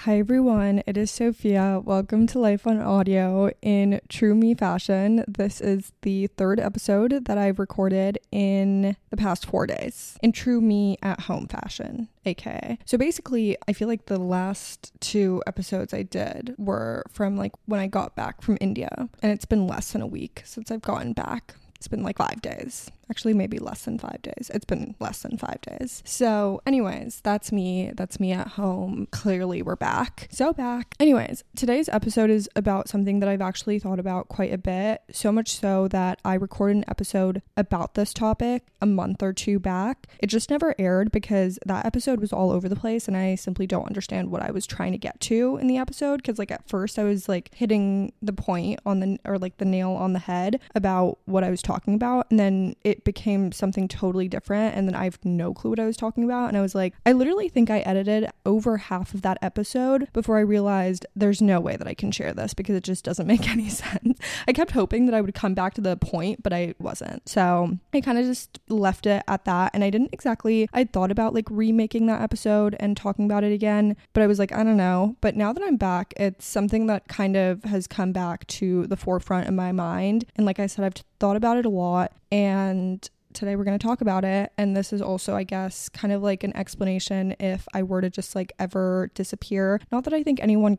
Hi everyone, it is Sophia. Welcome to Life on Audio in True Me fashion. This is the third episode that I've recorded in the past 4 days in True Me at Home fashion, aka. So basically, I feel like the last 2 episodes I did were from like when I got back from India, and it's been less than a week since I've gotten back. It's been like 5 days. Actually, maybe less than 5 days. It's been less than 5 days. So anyways, that's me. That's me at home. Clearly, we're back. So back. Anyways, today's episode is about something that I've actually thought about quite a bit. So much so that I recorded an episode about this topic a month or 2 back. It just never aired because that episode was all over the place and I simply don't understand what I was trying to get to in the episode. Because like at first I was like hitting the point on the nail on the head about what I was talking about, and then it became something totally different, and then I have no clue what I was talking about, and I was like, I literally think I edited over half of that episode before I realized there's no way that I can share this because it just doesn't make any sense. I kept hoping that I would come back to the point, but I wasn't, so I kind of just left it at that. And I thought about like remaking that episode and talking about it again, but I was like, I don't know. But now that I'm back, it's something that kind of has come back to the forefront of my mind, and like I said, I've thought about it a lot, and today we're going to talk about it. And this is also, I guess, kind of like an explanation if I were to just like ever disappear. Not that I think anyone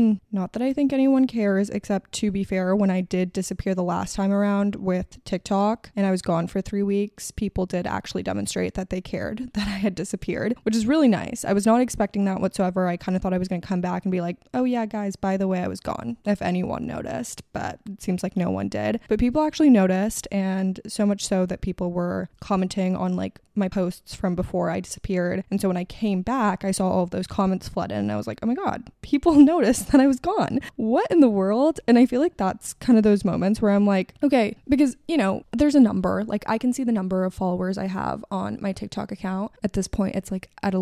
cares, except to be fair, when I did disappear the last time around with TikTok and I was gone for 3 weeks, people did actually demonstrate that they cared that I had disappeared, which is really nice. I was not expecting that whatsoever. I kind of thought I was going to come back and be like, oh yeah, guys, by the way, I was gone, if anyone noticed, but it seems like no one did. But people actually noticed, and so much so that people were commenting on like my posts from before I disappeared. And so when I came back, I saw all of those comments flood in, and I was like, oh my god, people noticed that I was gone. What in the world? And I feel like that's kind of those moments where I'm like, okay, because you know, there's a number, like I can see the number of followers I have on my TikTok account. At this point, it's like at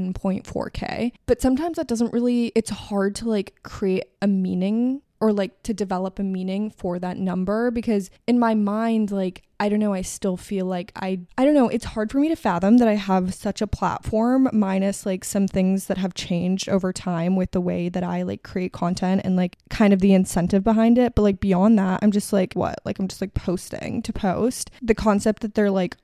11.4k. But sometimes that doesn't really, it's hard to like create a meaning or like to develop a meaning for that number, because in my mind, like, I don't know, I still feel like I don't know, it's hard for me to fathom that I have such a platform, minus like some things that have changed over time with the way that I like create content and like kind of the incentive behind it. But like beyond that, I'm just like, what? Like I'm just like posting to post. The concept that they're like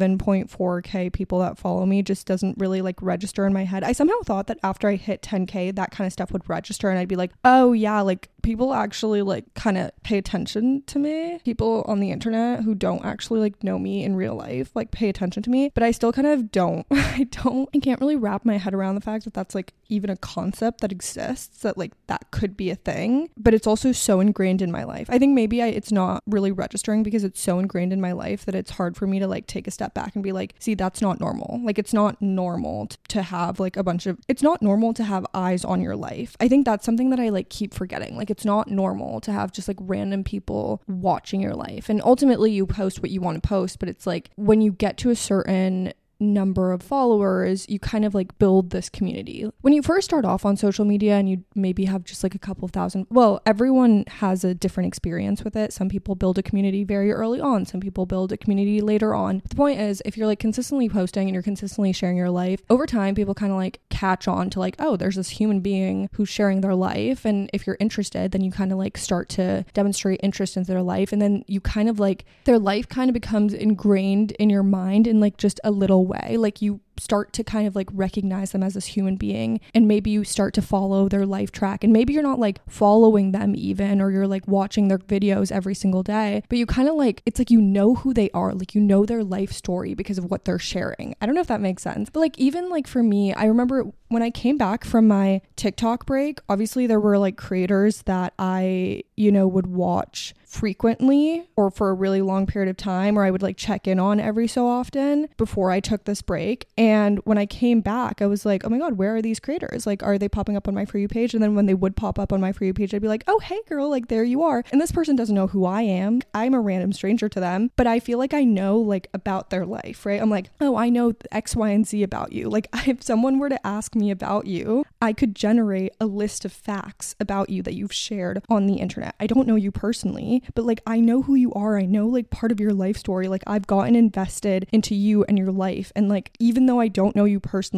11.4k people that follow me just doesn't really like register in my head. I somehow thought that after I hit 10k, that kind of stuff would register and I'd be like, oh yeah, like people actually like kind of pay attention to me. People on the internet who don't actually like know me in real life like pay attention to me, but I still kind of don't. I can't really wrap my head around the fact that that's like even a concept that exists, that like that could be a thing. But it's also so ingrained in my life. I think maybe it's not really registering because it's so ingrained in my life that it's hard for me to like take a step back and be like, see, that's not normal. Like it's not normal to have like it's not normal to have eyes on your life. I think that's something that I like keep forgetting. Like it's not normal to have just like random people watching your life, and ultimately you post what you want to post, but it's like when you get to a certain number of followers, you kind of like build this community. When you first start off on social media and you maybe have just like a couple of thousand, well, everyone has a different experience with it. Some people build a community very early on, some people build a community later on. But the point is, if you're like consistently posting and you're consistently sharing your life, over time people kind of like catch on to like, oh, there's this human being who's sharing their life, and if you're interested, then you kind of like start to demonstrate interest in their life, and then you kind of like, their life kind of becomes ingrained in your mind in like just a little way. Like you start to kind of like recognize them as this human being, and maybe you start to follow their life track, and maybe you're not like following them even, or you're like watching their videos every single day, but you kind of like, it's like you know who they are, like you know their life story because of what they're sharing. I don't know if that makes sense, but like even like for me, I remember when I came back from my TikTok break, obviously there were like creators that I, you know, would watch frequently or for a really long period of time, or I would like check in on every so often before I took this break. And when I came back, I was like, oh my god, where are these creators? Like, are they popping up on my For You page? And then when they would pop up on my For You page, I'd be like, oh hey girl, like there you are. And this person doesn't know who I am. I'm a random stranger to them, but I feel like I know like about their life, right? I'm like, oh, I know X, Y, and Z about you. Like if someone were to ask me about you, I could generate a list of facts about you that you've shared on the internet. I don't know you personally, but like I know who you are. I know like part of your life story. Like I've gotten invested into you and your life, and like even though I don't know you personally,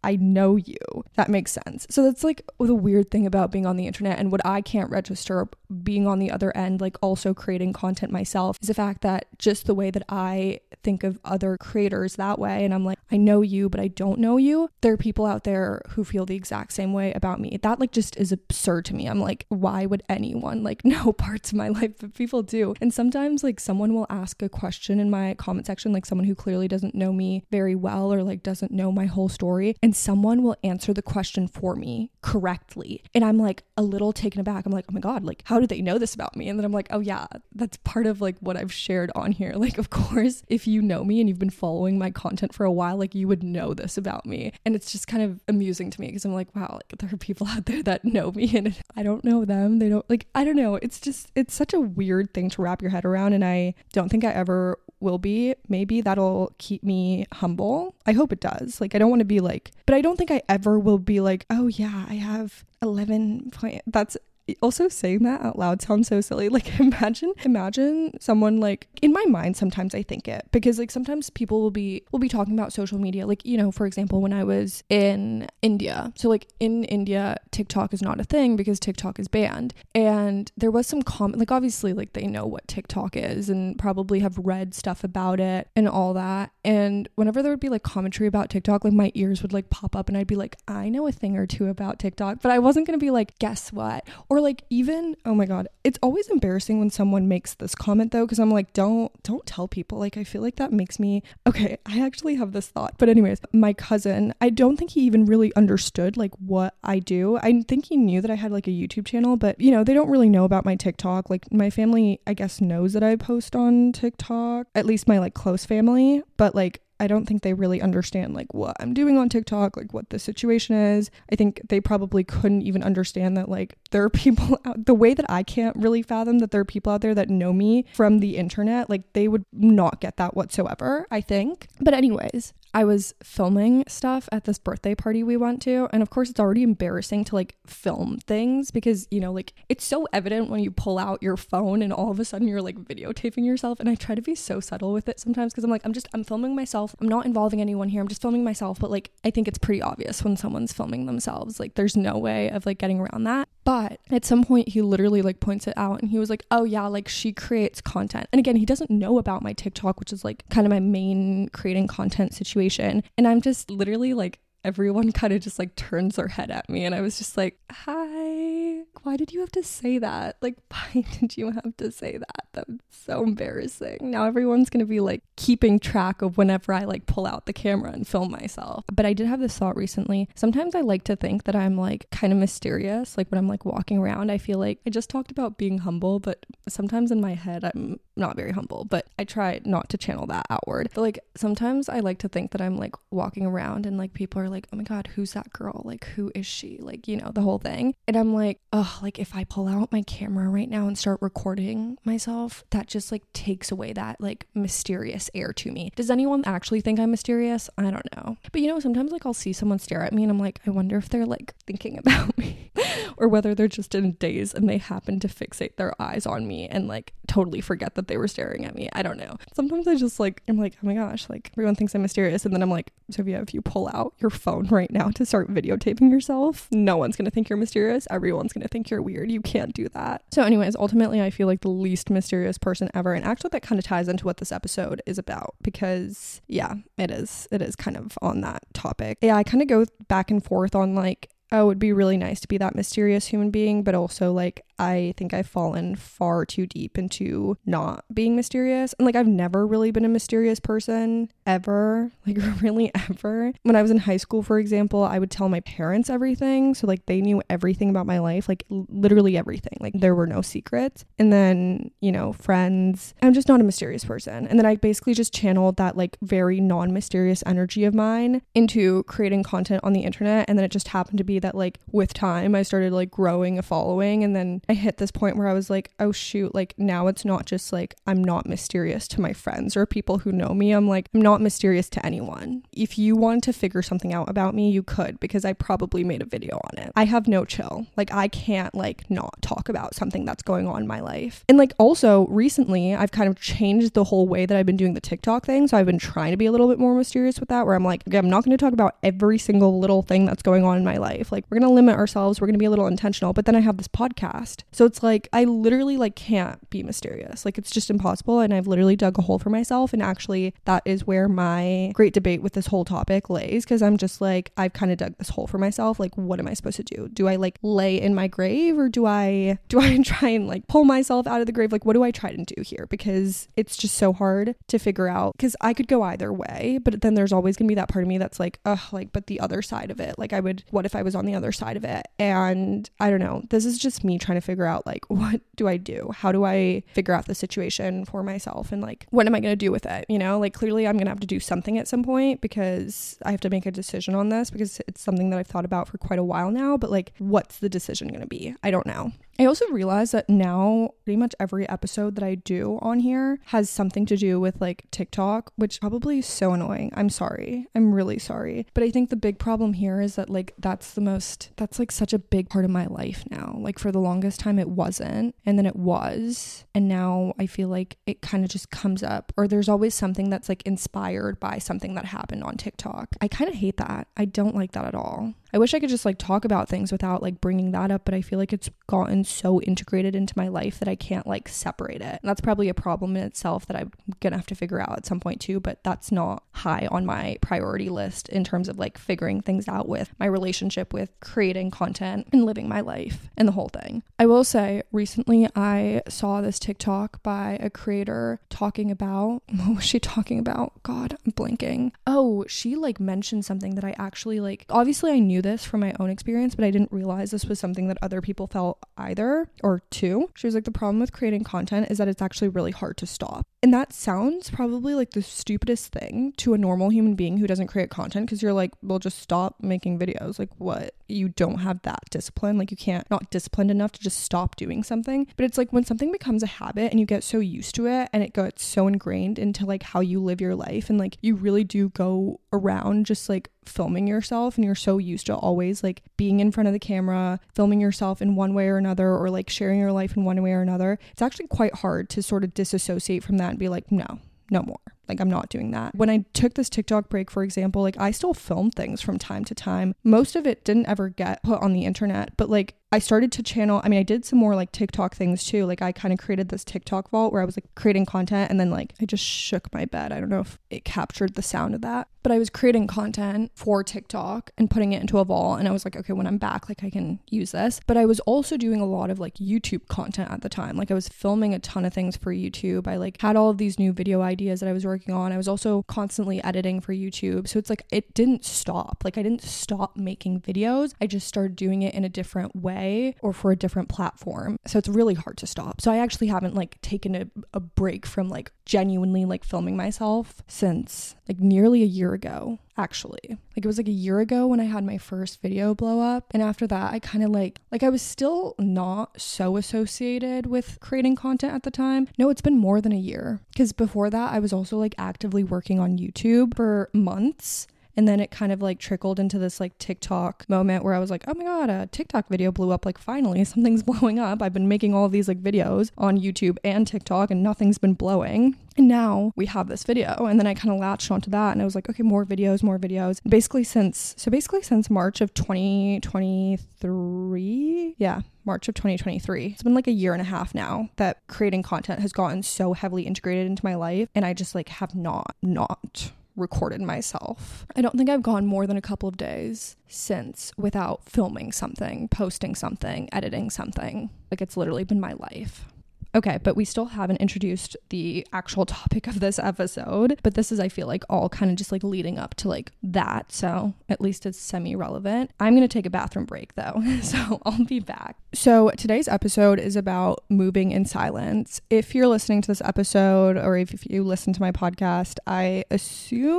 I know you. That makes sense. So that's like the weird thing about being on the internet, and what I can't register being on the other end, like also creating content myself, is the fact that just the way that I think of other creators that way, and I'm like, I know you, but I don't know you. There are people out there who feel the exact same way about me. That like just is absurd to me. I'm like, why would anyone like know parts of my life? But people do. And sometimes like someone will ask a question in my comment section, like someone who clearly doesn't know me very well or like doesn't know my whole story, and someone will answer the question for me correctly. And I'm like a little taken aback. I'm like, oh my God, like how do they know this about me? And then I'm like, oh yeah, that's part of like what I've shared on here. Like, of course, if you know me and you've been following my content for a while, like you would know this about me. And it's just kind of amusing to me because I'm like, wow, like there are people out there that know me and I don't know them. They don't, like, I don't know. It's such a weird thing to wrap your head around. And I don't think I ever will be. Maybe that'll keep me humble. I hope it does. Like, I don't want to be like, but I don't think I ever will be like, oh yeah, I have 11 that's also saying that out loud sounds so silly. Like imagine someone, like, in my mind sometimes I think it, because like sometimes people will be talking about social media, like, you know, for example, when I was in India, so like in India TikTok is not a thing because TikTok is banned, and there was some comment, like obviously like they know what TikTok is and probably have read stuff about it and all that, and whenever there would be like commentary about TikTok, like my ears would like pop up and I'd be like, I know a thing or two about TikTok, but I wasn't gonna be like, guess what? Or like even, oh my God, it's always embarrassing when someone makes this comment though, because I'm like, don't tell people. Like I feel like that makes me, okay, I actually have this thought. But anyways, my cousin, I don't think he even really understood like what I do. I think he knew that I had like a YouTube channel, but you know, they don't really know about my TikTok. Like my family, I guess, knows that I post on TikTok, at least my like close family, but like I don't think they really understand like what I'm doing on TikTok, like what the situation is. I think they probably couldn't even understand that like there are people out, the way that I can't really fathom that there are people out there that know me from the internet. Like they would not get that whatsoever, I think. But anyways, I was filming stuff at this birthday party we went to, and of course it's already embarrassing to like film things because, you know, like it's so evident when you pull out your phone and all of a sudden you're like videotaping yourself, and I try to be so subtle with it sometimes because I'm like, I'm filming myself, I'm not involving anyone here, I'm just filming myself, but like I think it's pretty obvious when someone's filming themselves, like there's no way of like getting around that. But at some point he literally like points it out and he was like, oh yeah, like she creates content. And again, he doesn't know about my TikTok, which is like kind of my main creating content situation. And I'm just literally like, everyone kind of just like turns their head at me, and I was just like, hi, why did you have to say that? Like, why did you have to say that? That's so embarrassing. Now everyone's gonna be like keeping track of whenever I like pull out the camera and film myself. But I did have this thought recently. Sometimes I like to think that I'm like kind of mysterious. Like when I'm like walking around, I feel like I just talked about being humble, but sometimes in my head I'm not very humble, but I try not to channel that outward. But like sometimes I like to think that I'm like walking around and like people are like, oh my God, who's that girl? Like, who is she? Like, you know, the whole thing. And I'm like, oh, like if I pull out my camera right now and start recording myself, that just like takes away that like mysterious air to me. Does anyone actually think I'm mysterious? I don't know. But you know, sometimes like I'll see someone stare at me and I'm like, I wonder if they're like thinking about me or whether they're just in a daze and they happen to fixate their eyes on me and like totally forget that they were staring at me. I don't know. Sometimes I just like, I'm like, oh my gosh, like everyone thinks I'm mysterious. And then I'm like, Sophia, if you pull out your phone right now to start videotaping yourself, no one's gonna think you're mysterious. Everyone's gonna think you're weird. You can't do that. So anyways, ultimately I feel like the least mysterious person ever. And actually that kind of ties into what this episode is about, because yeah, it is kind of on that topic. Yeah, I kind of go back and forth on like, oh, it'd be really nice to be that mysterious human being, but also like I think I've fallen far too deep into not being mysterious. And like I've never really been a mysterious person ever, like really ever. When I was in high school, for example, I would tell my parents everything, so like they knew everything about my life, like literally everything, like there were no secrets. And then, you know, friends, I'm just not a mysterious person. And then I basically just channeled that like very non-mysterious energy of mine into creating content on the internet. And then it just happened to be that like with time I started like growing a following, and then I hit this point where I was like, oh shoot, like now it's not just like I'm not mysterious to my friends or people who know me. I'm like, I'm not mysterious to anyone. If you wanted to figure something out about me, you could, because I probably made a video on it. I have no chill. Like I can't like not talk about something that's going on in my life. And like also recently I've kind of changed the whole way that I've been doing the TikTok thing. So I've been trying to be a little bit more mysterious with that, where I'm like, okay, I'm not going to talk about every single little thing that's going on in my life. Like we're going to limit ourselves. We're going to be a little intentional. But then I have this podcast. So it's like, I literally like can't be mysterious. Like it's just impossible. And I've literally dug a hole for myself. And actually that is where my great debate with this whole topic lays. Cause I'm just like, I've kind of dug this hole for myself. Like, what am I supposed to do? Do I like lay in my grave, or do I try and like pull myself out of the grave? Like, what do I try to do here? Because it's just so hard to figure out, because I could go either way, but then there's always gonna be that part of me that's like, ugh, like, but the other side of it, like what if I was on the other side of it? And I don't know, this is just me trying to figure out like, what do I do? How do I figure out the situation for myself? And like, what am I gonna do with it? You know, like clearly I'm gonna have to do something at some point, because I have to make a decision on this, because it's something that I've thought about for quite a while now. But like, what's the decision gonna be? I don't know. I also realized that now pretty much every episode that I do on here has something to do with like TikTok, which probably is so annoying. I'm sorry. I'm really sorry. But I think the big problem here is that like that's like such a big part of my life now. Like for the longest time it wasn't, and then it was, and now I feel like it kind of just comes up, or there's always something that's like inspired by something that happened on TikTok. I kind of hate that. I don't like that at all. I wish I could just like talk about things without like bringing that up, but I feel like it's gotten so integrated into my life that I can't like separate it. And that's probably a problem in itself that I'm gonna have to figure out at some point too, but that's not high on my priority list in terms of like figuring things out with my relationship with creating content and living my life and the whole thing. I will say recently I saw this TikTok by a creator talking about, what was she talking about? God, I'm blanking. Oh, she like mentioned something that I actually like, obviously I knew this from my own experience, but I didn't realize this was something that other people felt either, or two. She was like, the problem with creating content is that it's actually really hard to stop. And that sounds probably like the stupidest thing to a normal human being who doesn't create content, because you're like, well, just stop making videos. Like, what? You don't have that discipline. Like, you can't, not disciplined enough to just stop doing something. But it's like when something becomes a habit and you get so used to it and it gets so ingrained into like how you live your life, and like you really do go around just like filming yourself, and you're so used to always like being in front of the camera, filming yourself in one way or another, or like sharing your life in one way or another. It's actually quite hard to sort of disassociate from that and be like, no more. Like, I'm not doing that. When I took this TikTok break, for example, like I still film things from time to time. Most of it didn't ever get put on the internet, but like I started to channel, I mean, I did some more like TikTok things too. Like I kind of created this TikTok vault where I was like creating content, and then like I just shook my bed. I don't know if it captured the sound of that, but I was creating content for TikTok and putting it into a vault. And I was like, okay, when I'm back, like I can use this. But I was also doing a lot of like YouTube content at the time. Like I was filming a ton of things for YouTube. I like had all of these new video ideas that I was working on. I was also constantly editing for YouTube. So it's like, it didn't stop. Like I didn't stop making videos. I just started doing it in a different way or for a different platform. So it's really hard to stop. So I actually haven't like taken a break from like genuinely like filming myself since like nearly a year ago. Actually, like it was like a year ago when I had my first video blow up, and after that I kind of like I was still not so associated with creating content at the time. No, it's been more than a year, because before that I was also like actively working on YouTube for months. And then it kind of like trickled into this like TikTok moment where I was like, oh my God, a TikTok video blew up. Like finally something's blowing up. I've been making all of these like videos on YouTube and TikTok and nothing's been blowing. And now we have this video. And then I kind of latched onto that and I was like, okay, more videos. Basically since March of 2023. Yeah. March of 2023. It's been like a year and a half now that creating content has gotten so heavily integrated into my life. And I just like have not recorded myself. I don't think I've gone more than a couple of days since without filming something, posting something, editing something. Like it's literally been my life. Okay, but we still haven't introduced the actual topic of this episode, but this is, I feel like, all kind of just like leading up to like that, so at least it's semi-relevant. I'm gonna take a bathroom break though, so I'll be back. So today's episode is about moving in silence. If you're listening to this episode, or if you listen to my podcast, I assume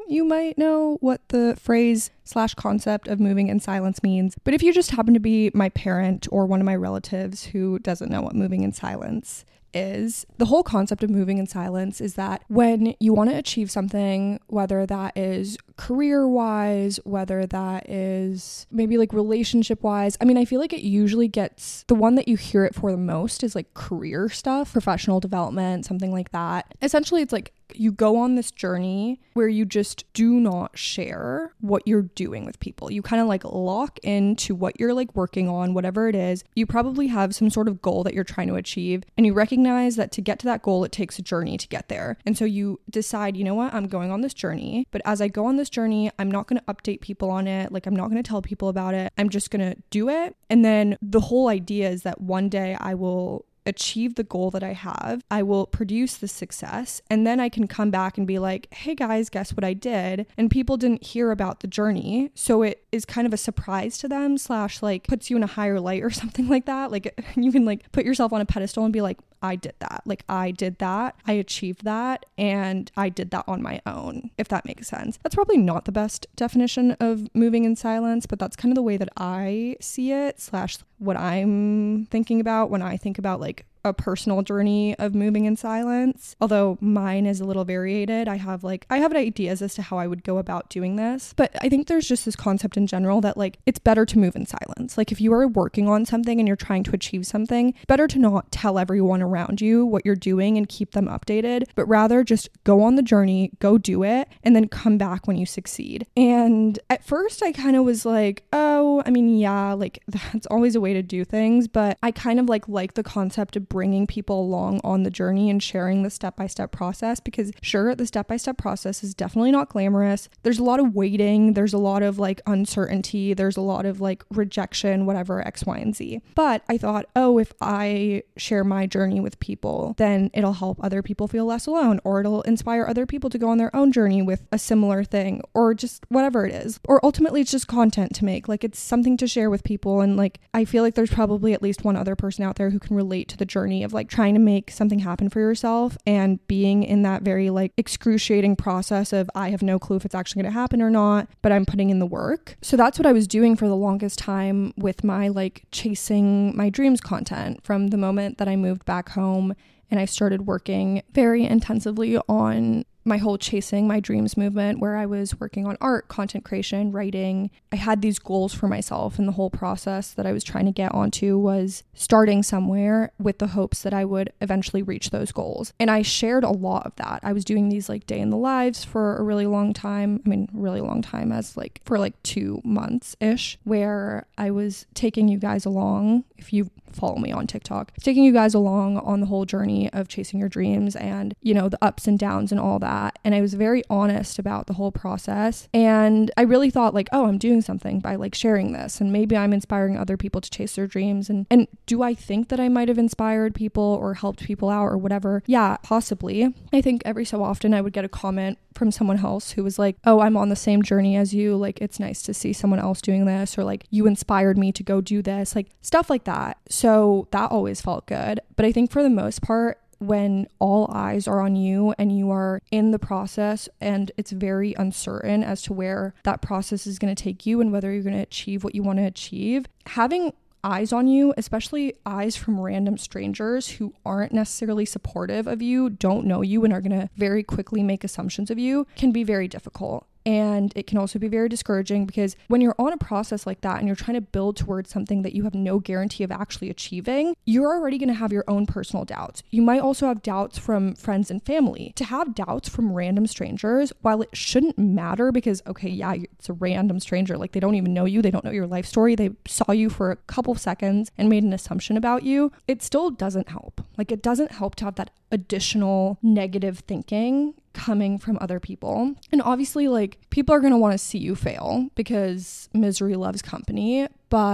you might know what the phrase / concept of moving in silence means. But if you just happen to be my parent or one of my relatives who doesn't know what moving in silence is, the whole concept of moving in silence is that when you want to achieve something, whether that is career-wise, whether that is maybe like relationship-wise, I mean, I feel like it usually gets, the one that you hear it for the most is like career stuff, professional development, something like that. Essentially, it's like you go on this journey where you just do not share what you're doing with people. You kind of like lock into what you're like working on, whatever it is. You probably have some sort of goal that you're trying to achieve, and you recognize that to get to that goal, it takes a journey to get there. And so you decide, you know what, I'm going on this journey, but as I go on this journey, I'm not going to update people on it. Like, I'm not going to tell people about it. I'm just going to do it. And then the whole idea is that one day I will achieve the goal that I have, I will produce the success, and then I can come back and be like, hey guys, guess what I did? And people didn't hear about the journey, so it is kind of a surprise to them / like puts you in a higher light or something like that. Like, you can like put yourself on a pedestal and be like, I did that. Like, I did that. I achieved that. And I did that on my own, if that makes sense. That's probably not the best definition of moving in silence, but that's kind of the way that I see it / what I'm thinking about when I think about like a personal journey of moving in silence. Although mine is a little variated. I have ideas as to how I would go about doing this. But I think there's just this concept in general that like it's better to move in silence. Like, if you are working on something and you're trying to achieve something, better to not tell everyone around you what you're doing and keep them updated, but rather just go on the journey, go do it, and then come back when you succeed. And at first I kind of was like, oh, I mean, yeah, like that's always a way to do things, but I kind of like the concept of bringing people along on the journey and sharing the step-by-step process, because sure, the step-by-step process is definitely not glamorous. There's a lot of waiting, there's a lot of like uncertainty, there's a lot of like rejection, whatever, X, Y, and Z. But I thought, oh, if I share my journey with people, then it'll help other people feel less alone, or it'll inspire other people to go on their own journey with a similar thing, or just whatever it is. Or ultimately it's just content to make, like it's something to share with people. And like I feel like there's probably at least one other person out there who can relate to the journey of like trying to make something happen for yourself and being in that very like excruciating process of I have no clue if it's actually going to happen or not, but I'm putting in the work. So that's what I was doing for the longest time with my like chasing my dreams content from the moment that I moved back home and I started working very intensively on my whole chasing my dreams movement, where I was working on art, content creation, writing. I had these goals for myself, and the whole process that I was trying to get onto was starting somewhere with the hopes that I would eventually reach those goals. And I shared a lot of that. I was doing these like day in the lives for a really long time. I mean, really long time, as like for like 2 months ish, where I was taking you guys along. If you follow me on TikTok, taking you guys along on the whole journey of chasing your dreams and, you know, the ups and downs and all that. And I was very honest about the whole process. And I really thought like, oh, I'm doing something by like sharing this, and maybe I'm inspiring other people to chase their dreams. And do I think that I might have inspired people or helped people out or whatever? Yeah, possibly. I think every so often I would get a comment from someone else who was like, oh, I'm on the same journey as you. Like, it's nice to see someone else doing this, or like, you inspired me to go do this, like stuff like that. So that always felt good. But I think for the most part, when all eyes are on you and you are in the process and it's very uncertain as to where that process is going to take you and whether you're going to achieve what you want to achieve, having eyes on you, especially eyes from random strangers who aren't necessarily supportive of you, don't know you, and are going to very quickly make assumptions of you, can be very difficult. And it can also be very discouraging, because when you're on a process like that and you're trying to build towards something that you have no guarantee of actually achieving, you're already going to have your own personal doubts. You might also have doubts from friends and family. To have doubts from random strangers, while it shouldn't matter because, okay, yeah, it's a random stranger. Like, they don't even know you. They don't know your life story. They saw you for a couple seconds and made an assumption about you. It still doesn't help. Like, it doesn't help to have that additional negative thinking coming from other people. And obviously, like, people are going to want to see you fail because misery loves company, but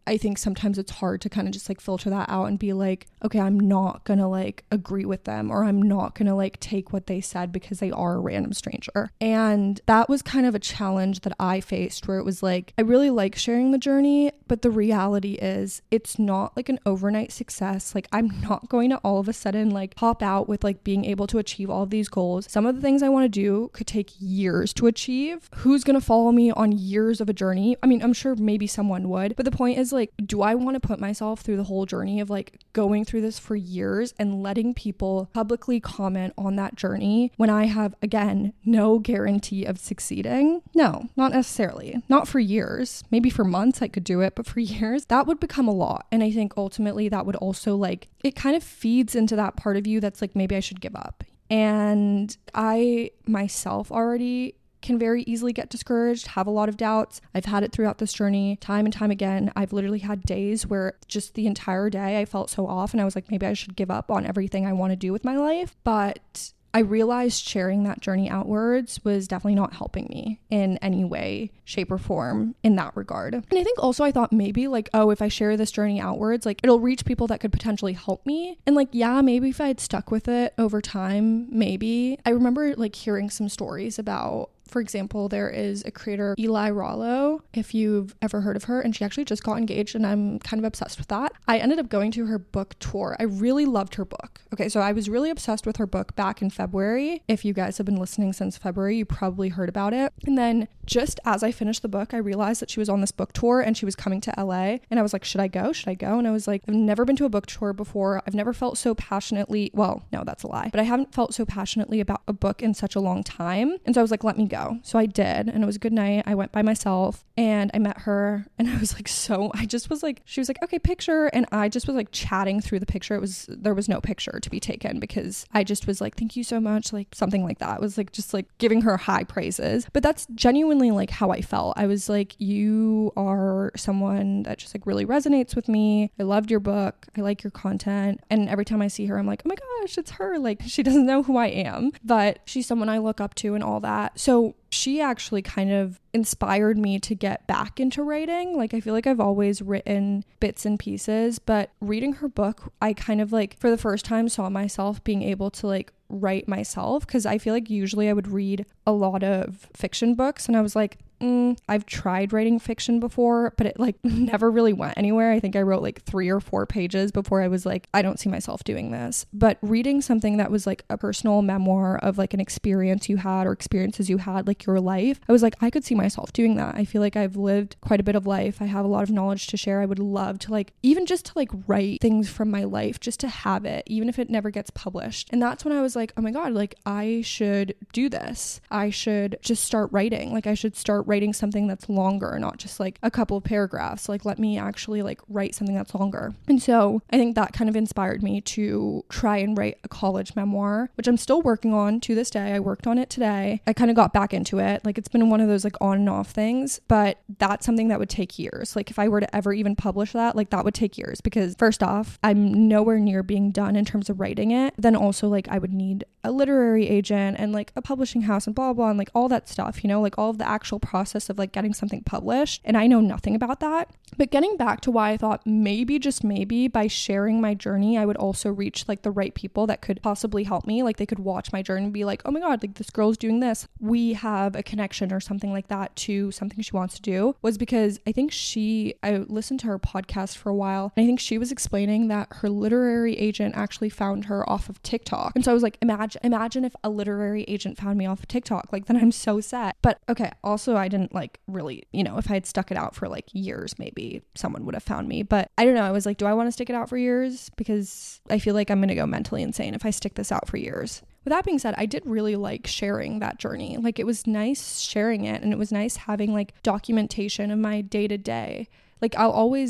I think sometimes it's hard to kind of just like filter that out and be like, okay, I'm not gonna like agree with them, or I'm not gonna like take what they said because they are a random stranger. And that was kind of a challenge that I faced, where it was like, I really like sharing the journey, but the reality is it's not like an overnight success. Like, I'm not going to all of a sudden like pop out with like being able to achieve all of these goals. Some of the things I want to do could take years to achieve. Who's gonna follow me on years of a journey? I mean, I'm sure maybe someone would, but the point is like, do I want to put myself through the whole journey of like going through this for years and letting people publicly comment on that journey when I have, again, no guarantee of succeeding? No, not necessarily. Not for years. Maybe for months I could do it, but for years, that would become a lot. And I think ultimately that would also like, it kind of feeds into that part of you that's like, maybe I should give up. And I myself already can very easily get discouraged, have a lot of doubts. I've had it throughout this journey time and time again. I've literally had days where just the entire day I felt so off and I was like, maybe I should give up on everything I want to do with my life. But I realized sharing that journey outwards was definitely not helping me in any way, shape, or form in that regard. And I think also I thought maybe like, oh, if I share this journey outwards, like it'll reach people that could potentially help me. And like, yeah, maybe if I had stuck with it over time, maybe. I remember like hearing some stories about, for example, there is a creator, Eli Rollo, if you've ever heard of her, and she actually just got engaged and I'm kind of obsessed with that. I ended up going to her book tour. I really loved her book. Okay, so I was really obsessed with her book back in February. If you guys have been listening since February, you probably heard about it. And then just as I finished the book, I realized that she was on this book tour and she was coming to LA. And I was like, should I go? Should I go? And I was like, I've never been to a book tour before. I've never felt so passionately, well, no, that's a lie, but I haven't felt so passionately about a book in such a long time. And so I was like, let me go. So I did, and it was a good night. I went by myself and I met her and I was like, she was like, okay, picture. And I just was like chatting through the picture. There was no picture to be taken because I just was like, thank you so much. Like something like that. It was like, just like giving her high praises. But that's genuinely like how I felt. I was like, you are someone that just like really resonates with me. I loved your book. I like your content. And every time I see her, I'm like, oh my gosh, it's her. Like she doesn't know who I am, but she's someone I look up to and all that. So she actually kind of inspired me to get back into writing. Like, I feel like I've always written bits and pieces, but reading her book, I kind of like for the first time saw myself being able to like write myself, because I feel like usually I would read a lot of fiction books and I was like, I've tried writing fiction before, but it like never really went anywhere. I think I wrote like 3 or 4 pages before I was like, I don't see myself doing this. But reading something that was like a personal memoir of like an experience you had or experiences you had, like your life, I was like, I could see myself doing that. I feel like I've lived quite a bit of life. I have a lot of knowledge to share. I would love to like, even just to like write things from my life, just to have it, even if it never gets published. And that's when I was like, oh my God, like I should do this. I should just start writing. Like I should start writing something that's longer, not just like a couple of paragraphs. Like let me actually like write something that's longer. And so I think that kind of inspired me to try and write a college memoir, which I'm still working on to this day. I worked on it today. I kind of got back into it. Like it's been one of those like on and off things, but that's something that would take years. Like if I were to ever even publish that, like that would take years, because first off, I'm nowhere near being done in terms of writing it. Then also like I would need a literary agent and like a publishing house and blah, blah, and like all that stuff, you know, like all of the actual process of like getting something published. And I know nothing about that. But getting back to why I thought maybe, just maybe, by sharing my journey, I would also reach like the right people that could possibly help me. Like they could watch my journey and be like, oh my God, like this girl's doing this. We have a connection or something like that to something she wants to do, was because I think I listened to her podcast for a while, and I think she was explaining that her literary agent actually found her off of TikTok. And so I was like, imagine if a literary agent found me off of TikTok, like then I'm so set. But okay, also I didn't like really, you know, if I had stuck it out for like years, maybe someone would have found me. But I don't know. I was like, do I want to stick it out for years? Because I feel like I'm going to go mentally insane if I stick this out for years. With that being said, I did really like sharing that journey. Like it was nice sharing it, and it was nice having like documentation of my day to day. Like I'll always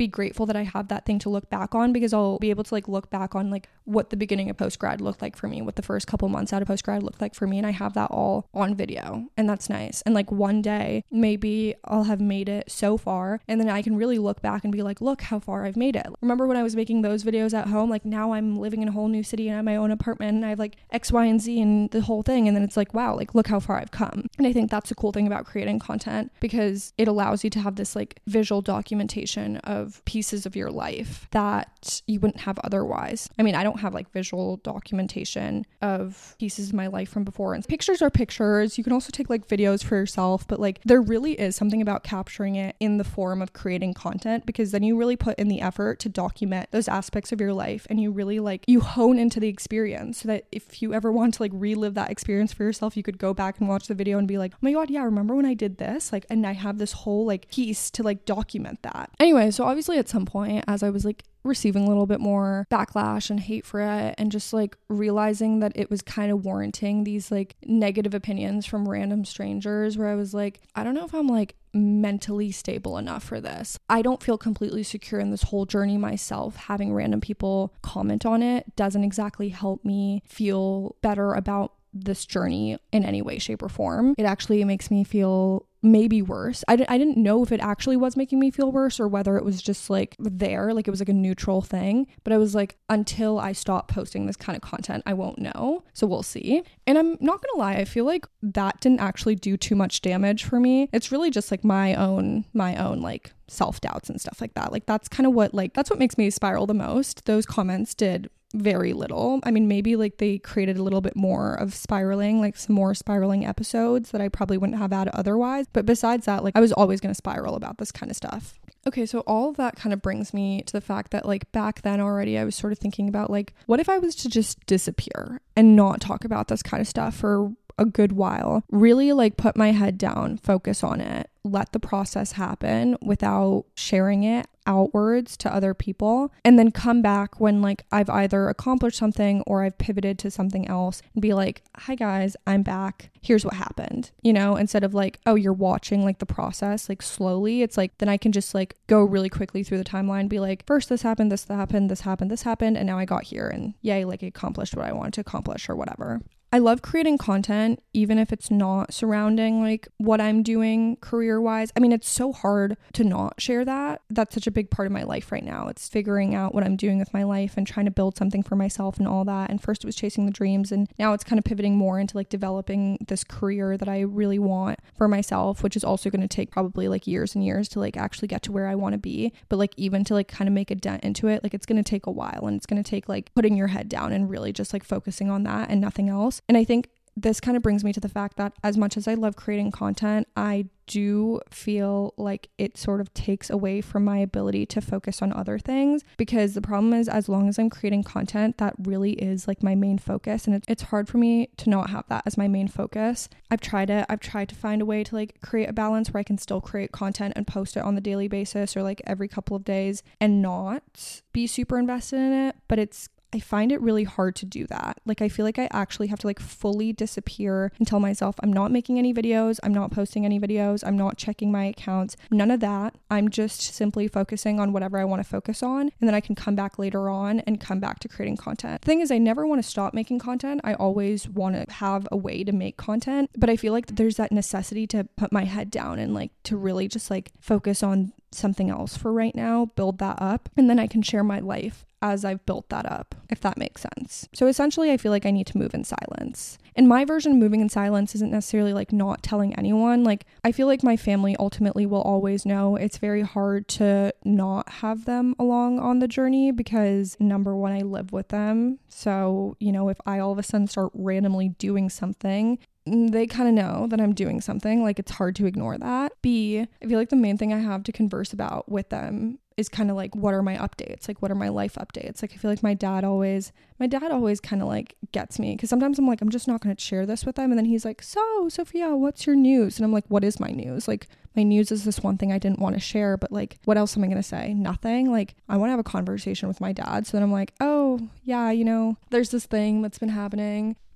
be grateful that I have that thing to look back on, because I'll be able to like look back on like what the beginning of postgrad looked like for me, what the first couple months out of postgrad looked like for me, and I have that all on video, and that's nice. And like one day maybe I'll have made it so far, and then I can really look back and be like, look how far I've made it. Remember when I was making those videos at home? Like now I'm living in a whole new city and I have my own apartment and I have like X, Y, and Z and the whole thing, and then it's like, wow, like look how far I've come. And I think that's the cool thing about creating content, because it allows you to have this like visual documentation of pieces of your life that you wouldn't have otherwise. I mean, I don't have like visual documentation of pieces of my life from before, and pictures are pictures. You can also take like videos for yourself, but like there really is something about capturing it in the form of creating content, because then you really put in the effort to document those aspects of your life, and you really like, you hone into the experience, so that if you ever want to like relive that experience for yourself, you could go back and watch the video and be like, oh my god, yeah, remember when I did this? Like, and I have this whole like piece to like document that. Anyway, so obviously at some point, as I was like receiving a little bit more backlash and hate for it, and just like realizing that it was kind of warranting these like negative opinions from random strangers, where I was like, I don't know if I'm like mentally stable enough for this. I don't feel completely secure in this whole journey myself. Having random people comment on it doesn't exactly help me feel better about this journey in any way, shape, or form. It actually makes me feel maybe worse. I didn't know if it actually was making me feel worse, or whether it was just like there, like it was like a neutral thing. But I was like, until I stop posting this kind of content, I won't know. So we'll see. And I'm not gonna lie, I feel like that didn't actually do too much damage for me. It's really just like my own like self-doubts and stuff like that. Like that's kind of what makes me spiral the most. Those comments did very little. I mean, maybe like they created a little bit more of spiraling, like some more spiraling episodes that I probably wouldn't have had otherwise. But besides that, like I was always going to spiral about this kind of stuff. Okay, so all of that kind of brings me to the fact that like back then already I was sort of thinking about like, what if I was to just disappear and not talk about this kind of stuff for a good while, really like put my head down, focus on it, let the process happen without sharing it outwards to other people, and then come back when like I've either accomplished something or I've pivoted to something else and be like, hi guys, I'm back, here's what happened, you know, instead of like, oh, you're watching like the process like slowly. It's like then I can just like go really quickly through the timeline, be like, first this happened, this happened, this happened, this happened, and now I got here, and yay, like I accomplished what I wanted to accomplish or whatever. I love creating content, even if it's not surrounding like what I'm doing career-wise. I mean, it's so hard to not share that. That's such a big part of my life right now. It's figuring out what I'm doing with my life and trying to build something for myself and all that. And first it was chasing the dreams, and now it's kind of pivoting more into like developing this career that I really want for myself, which is also going to take probably like years and years to like actually get to where I want to be. But like even to like kind of make a dent into it, like it's going to take a while, and it's going to take like putting your head down and really just like focusing on that and nothing else. And I think this kind of brings me to the fact that as much as I love creating content, I do feel like it sort of takes away from my ability to focus on other things, because the problem is, as long as I'm creating content, that really is like my main focus, and it's hard for me to not have that as my main focus. I've tried to find a way to like create a balance where I can still create content and post it on the daily basis or like every couple of days and not be super invested in it, but I find it really hard to do that. Like I feel like I actually have to like fully disappear and tell myself I'm not making any videos, I'm not posting any videos, I'm not checking my accounts, none of that. I'm just simply focusing on whatever I want to focus on, and then I can come back later on and come back to creating content. The thing is, I never want to stop making content. I always want to have a way to make content, but I feel like there's that necessity to put my head down and like to really just like focus on something else for right now, build that up, and then I can share my life as I've built that up, if that makes sense. So essentially, I feel like I need to move in silence. And my version of moving in silence isn't necessarily like not telling anyone. Like I feel like my family ultimately will always know. It's very hard to not have them along on the journey because number one, I live with them. So, you know, if I all of a sudden start randomly doing something, they kind of know that I'm doing something. Like it's hard to ignore that. B, I feel like the main thing I have to converse about with them is kind of like, what are my updates? Like, what are my life updates? Like, I feel like my dad always kind of like gets me, because sometimes I'm like, I'm just not going to share this with them. And then he's like, so Sophia, what's your news? And I'm like, what is my news? Like, my news is this one thing I didn't want to share, but like, what else am I going to say? Nothing. Like, I want to have a conversation with my dad. So then I'm like, oh yeah, you know, there's this thing that's been happening.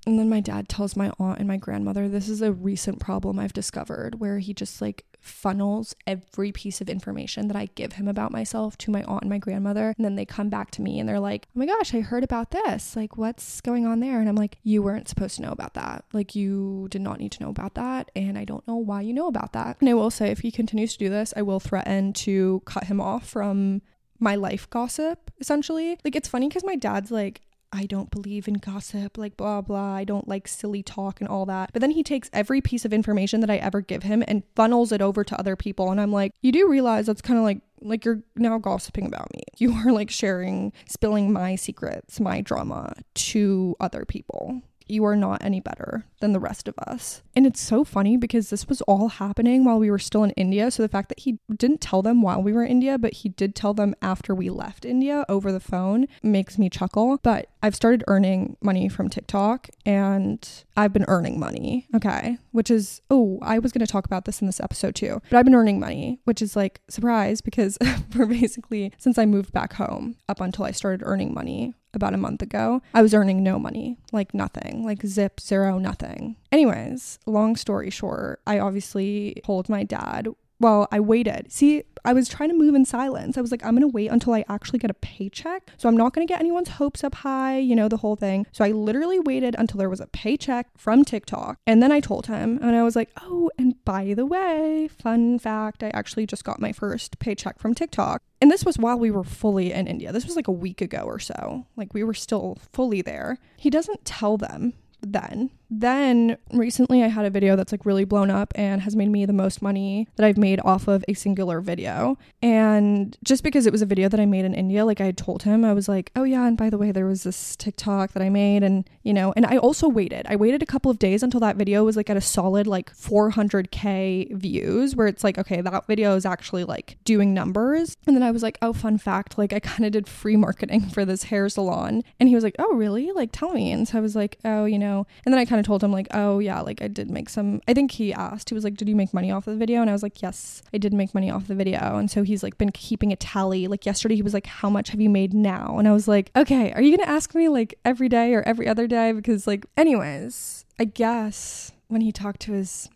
And then my dad tells my aunt and my grandmother, this is a recent problem I've discovered, where he just like funnels every piece of information that I give him about myself to my aunt and my grandmother. And then they come back to me and they're like, oh my gosh, I heard about this. Like, what's going on there? And I'm like, you weren't supposed to know about that. Like, you did not need to know about that. And I don't know why you know about that. And I will say, if he continues to do this, I will threaten to cut him off from my life gossip, essentially. Like, it's funny because my dad's like, I don't believe in gossip, like blah blah, I don't like silly talk and all that. But then he takes every piece of information that I ever give him and funnels it over to other people. And I'm like, you do realize that's kind of like you're now gossiping about me. You are like spilling my secrets, my drama to other people. You are not any better than the rest of us. And it's so funny because this was all happening while we were still in India. So the fact that he didn't tell them while we were in India, but he did tell them after we left India over the phone makes me chuckle. But I've started earning money from TikTok and I've been earning money. Okay. Which is, I was going to talk about this in this episode too, but I've been earning money, which is like surprise because for basically since I moved back home up until I started earning money about a month ago, I was earning no money, like nothing, like zip, zero, nothing. Anyways, long story short, I obviously told my dad, well, I waited. See, I was trying to move in silence. I was like, I'm going to wait until I actually get a paycheck. So I'm not going to get anyone's hopes up high, the whole thing. So I literally waited until there was a paycheck from TikTok. And then I told him and I was like, oh, and by the way, fun fact, I actually just got my first paycheck from TikTok. And this was while we were fully in India. This was like a week ago or so. Like we were still fully there. He doesn't tell them then recently I had a video that's like really blown up and has made me the most money that I've made off of a singular video. And just because it was a video that I made in India, like I had told him, I was like, oh yeah, and by the way, there was this TikTok that I made, and and I also waited a couple of days until that video was like at a solid like 400k views, where it's like, okay, that video is actually like doing numbers. And then I was like, oh, fun fact, like I kind of did free marketing for this hair salon. And he was like, oh really, like tell me. And so I was like, oh, and then I kind of told him like, oh yeah, like I did make some, I think he asked, he was like, did you make money off of the video? And I was like, yes, I did make money off the video. And so he's like been keeping a tally. Like yesterday he was like, how much have you made now? And I was like, okay, are you gonna ask me like every day or every other day? Because like, anyways, I guess when he talked to his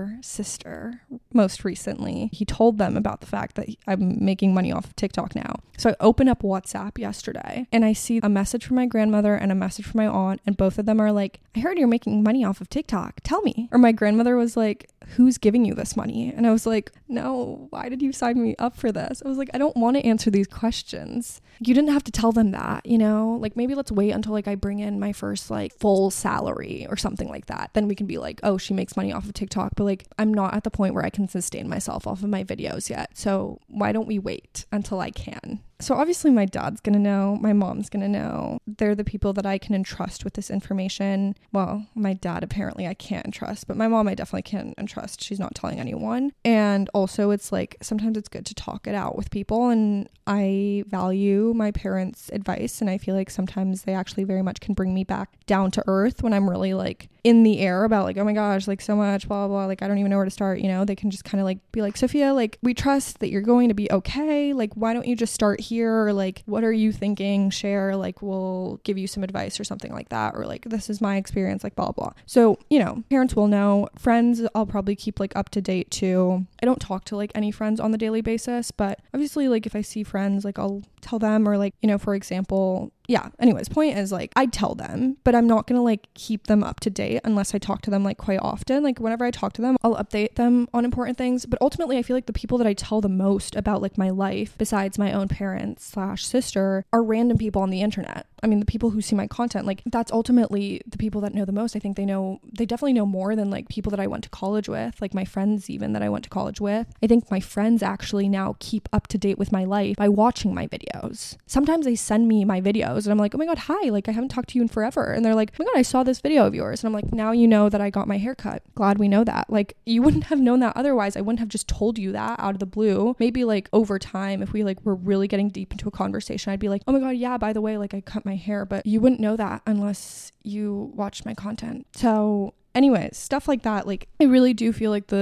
sister most recently, he told them about the fact that I'm making money off of TikTok now. So I open up WhatsApp yesterday and I see a message from my grandmother and a message from my aunt, and both of them are like, I heard you're making money off of TikTok, tell me. Or my grandmother was like, who's giving you this money? And I was like, no, why did you sign me up for this? I was like, I don't want to answer these questions. You didn't have to tell them that, like maybe let's wait until like I bring in my first like full salary or something like that. Then we can be like, oh, she makes money off of TikTok. But like, I'm not at the point where I can sustain myself off of my videos yet. So why don't we wait until I can? So obviously my dad's gonna know, my mom's gonna know. They're the people that I can entrust with this information. Well, my dad apparently I can't entrust, but my mom I definitely can entrust. She's not telling anyone. And also it's like, sometimes it's good to talk it out with people, and I value my parents' advice, and I feel like sometimes they actually very much can bring me back down to earth when I'm really like in the air about like, oh my gosh, like so much, blah, blah, blah, like I don't even know where to start, they can just kind of like be like, Sophia, like we trust that you're going to be okay, like why don't you just start here, or like what are you thinking, share, like we'll give you some advice or something like that, or like this is my experience, like blah blah. So parents will know. Friends I'll probably keep like up to date too. I don't talk to like any friends on the daily basis, but obviously like if I see friends, like I'll tell them, or like for example, anyways, point is like I tell them, but I'm not gonna like keep them up to date unless I talk to them like quite often. Like whenever I talk to them, I'll update them on important things, but ultimately I feel like the people that I tell the most about like my life besides my own parents / sister are random people on the internet. I mean, the people who see my content, like that's ultimately the people that know the most. I think they definitely know more than like people that I went to college with, like my friends even that I went to college with. I think my friends actually now keep up to date with my life by watching my videos. Sometimes they send me my videos and I'm like, oh my God, hi, like I haven't talked to you in forever. And they're like, oh my God, I saw this video of yours. And I'm like, now you know that I got my hair cut. Glad we know that. Like you wouldn't have known that otherwise. I wouldn't have just told you that out of the blue. Maybe like over time, if we like were really getting deep into a conversation, I'd be like, oh my God, yeah, by the way, like I cut my hair, but you wouldn't know that unless you watched my content. So anyways, stuff like that, like I really do feel like the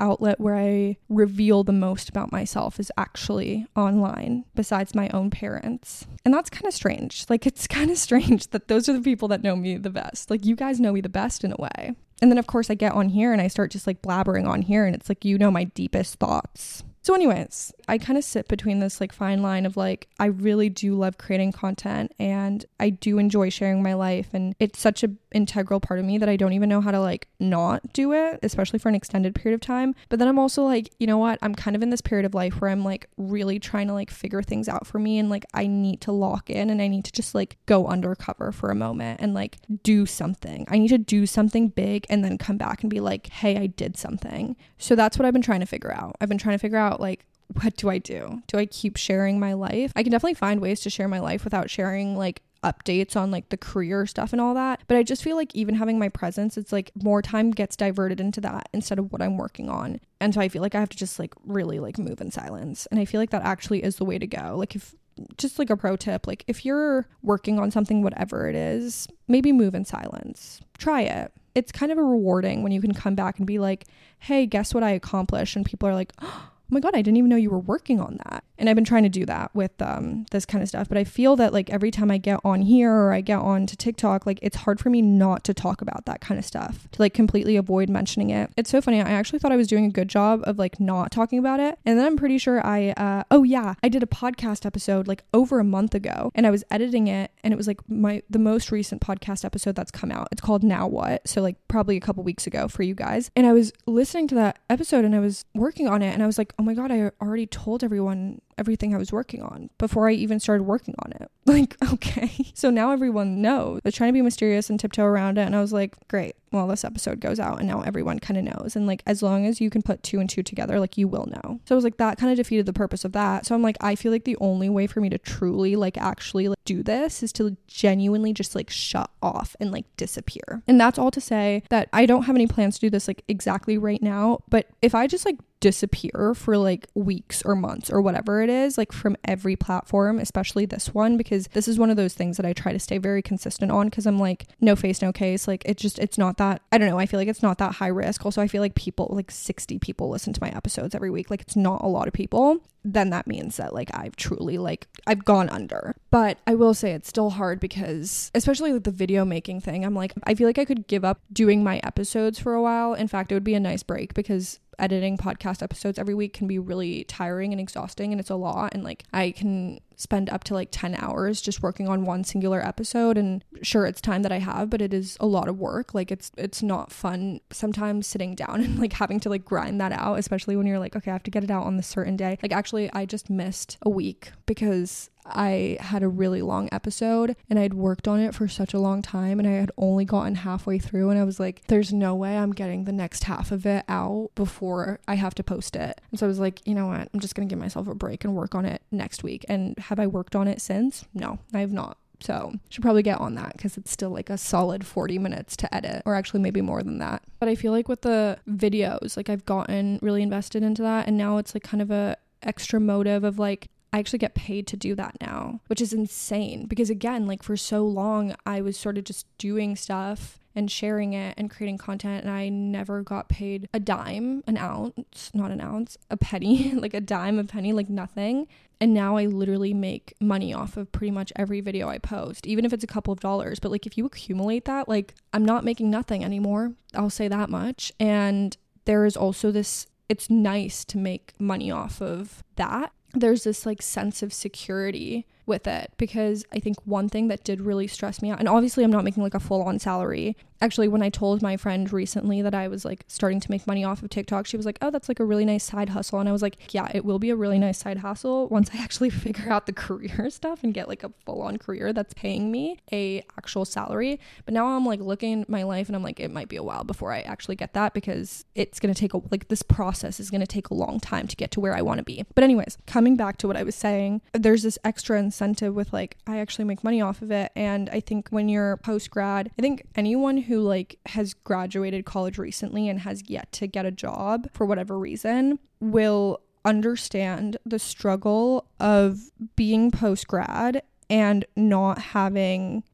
outlet where I reveal the most about myself is actually online, besides my own parents. And that's kind of strange. Like, it's kind of strange that those are the people that know me the best. Like, you guys know me the best in a way. And then of course I get on here and I start just like blabbering on here, and it's like, you know, my deepest thoughts. So anyways, I kind of sit between this like fine line of like, I really do love creating content and I do enjoy sharing my life, and it's such an integral part of me that I don't even know how to like not do it, especially for an extended period of time. But then I'm also like, you know what? I'm kind of in this period of life where I'm like really trying to like figure things out for me, and like I need to lock in and I need to just like go undercover for a moment and like do something. I need to do something big and then come back and be like, hey, I did something. So that's what I've been trying to figure out. I've been trying to figure out like, what do I do? Do I keep sharing my life? I can definitely find ways to share my life without sharing like updates on like the career stuff and all that. But I just feel like even having my presence, it's like more time gets diverted into that instead of what I'm working on. And so I feel like I have to just like really like move in silence. And I feel like that actually is the way to go. Like, if just like a pro tip, like if you're working on something, whatever it is, maybe move in silence. Try it. It's kind of a rewarding when you can come back and be like, hey, guess what I accomplished? And people are like, oh my God, I didn't even know you were working on that. And I've been trying to do that with this kind of stuff. But I feel that like every time I get on here or I get on to TikTok, like it's hard for me not to talk about that kind of stuff, to like completely avoid mentioning it. It's so funny. I actually thought I was doing a good job of like not talking about it. And then I'm pretty sure I did a podcast episode like over a month ago, and I was editing it, and it was like the most recent podcast episode that's come out. It's called Now What? So like probably a couple weeks ago for you guys. And I was listening to that episode and I was working on it, and I was like, oh my God, I already told everyone everything I was working on before I even started working on it. Like, okay. So now everyone knows. I was trying to be mysterious and tiptoe around it, and I was like, great. Well, this episode goes out and now everyone kind of knows. And like, as long as you can put 2 and 2 together, like you will know. So I was like, that kind of defeated the purpose of that. So I'm like, I feel like the only way for me to truly like actually like do this is to genuinely just like shut off and like disappear. And that's all to say that I don't have any plans to do this like exactly right now. But if I just like disappear for like weeks or months or whatever it is, like from every platform, especially this one, because this is one of those things that I try to stay very consistent on, because I'm like, no face, no case. Like it's not that, I don't know, I feel like it's not that high risk. Also, I feel like people, like 60 people listen to my episodes every week. Like, it's not a lot of people. Then that means that like I've truly like I've gone under. But I will say it's still hard, because especially with the video making thing, I'm like, I feel like I could give up doing my episodes for a while. In fact, it would be a nice break, because editing podcast episodes every week can be really tiring and exhausting, and it's a lot. And like I can spend up to like 10 hours just working on one singular episode, and sure, it's time that I have, but it is a lot of work. Like it's not fun sometimes sitting down and like having to like grind that out, especially when you're like, okay, I have to get it out on this certain day. Like, actually, I just missed a week because I had a really long episode and I'd worked on it for such a long time, and I had only gotten halfway through, and I was like, there's no way I'm getting the next half of it out before I have to post it. And so I was like, you know what, I'm just gonna give myself a break and work on it next week. And have I worked on it since? No, I have not. So should probably get on that, because it's still like a solid 40 minutes to edit, or actually maybe more than that. But I feel like with the videos, like I've gotten really invested into that, and now it's like kind of a extra motive of like, I actually get paid to do that now, which is insane, because again, like for so long I was sort of just doing stuff and sharing it and creating content, and I never got paid a dime, an ounce, not an ounce, a penny, like a dime, a penny, like nothing. And now I literally make money off of pretty much every video I post, even if it's a couple of dollars. But like if you accumulate that, like I'm not making nothing anymore. I'll say that much. And there is also this, it's nice to make money off of that. There's this like sense of security with it, because I think one thing that did really stress me out, and obviously I'm not making like a full-on salary. Actually, when I told my friend recently that I was like starting to make money off of TikTok, she was like, oh, that's like a really nice side hustle. And I was like, yeah, it will be a really nice side hustle once I actually figure out the career stuff and get like a full-on career that's paying me a actual salary. But now I'm like looking at my life and I'm like, it might be a while before I actually get that, because it's going to take this process is going to take a long time to get to where I want to be. But anyways, coming back to what I was saying, there's this extra incentive with like, I actually make money off of it. And I think when you're post-grad, I think anyone who like has graduated college recently and has yet to get a job for whatever reason will understand the struggle of being post-grad and not having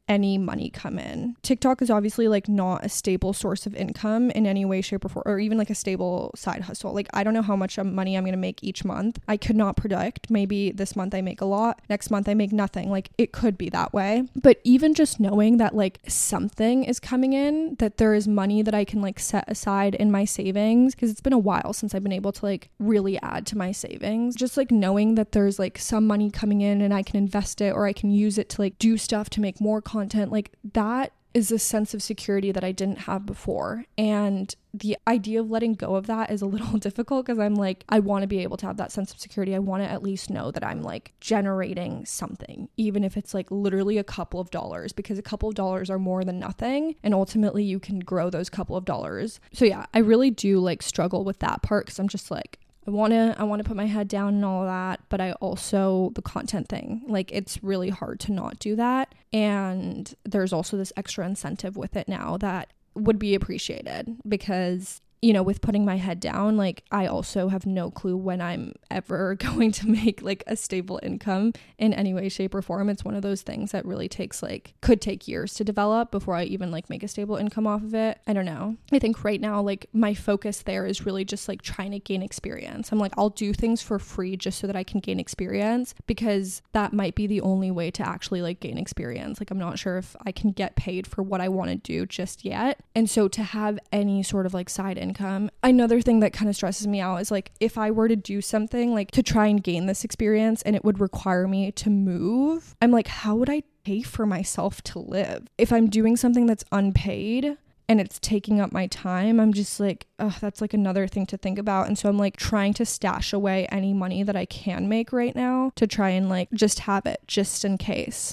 any money come in. TikTok is obviously like not a stable source of income in any way, shape, or form, or even like a stable side hustle. Like I don't know how much money I'm going to make each month. I could not predict. Maybe this month I make a lot, next month I make nothing. Like it could be that way. But even just knowing that like something is coming in, that there is money that I can like set aside in my savings, because it's been a while since I've been able to like really add to my savings. Just like knowing that there's like some money coming in and I can invest it, or I can use it to like do stuff to make more content, like that is a sense of security that I didn't have before. And the idea of letting go of that is a little difficult, because I'm like, I want to be able to have that sense of security. I want to at least know that I'm like generating something, even if it's like literally a couple of dollars, because a couple of dollars are more than nothing. And ultimately you can grow those couple of dollars. So yeah, I really do like struggle with that part, because I'm just like, I want to put my head down and all that, but I also, the content thing, like it's really hard to not do that. And there's also this extra incentive with it now that would be appreciated, because you know, with putting my head down, like I also have no clue when I'm ever going to make like a stable income in any way, shape, or form. It's one of those things that really takes like, could take years to develop before I even like make a stable income off of it. I don't know. I think right now, like my focus there is really just like trying to gain experience. I'm like, I'll do things for free just so that I can gain experience, because that might be the only way to actually like gain experience. Like I'm not sure if I can get paid for what I want to do just yet. And so to have any sort of like side income, another thing that kind of stresses me out is like, if I were to do something like to try and gain this experience and it would require me to move, I'm like, how would I pay for myself to live? If I'm doing something that's unpaid and it's taking up my time, I'm just like, oh, that's like another thing to think about. And so I'm like trying to stash away any money that I can make right now to try and like just have it just in case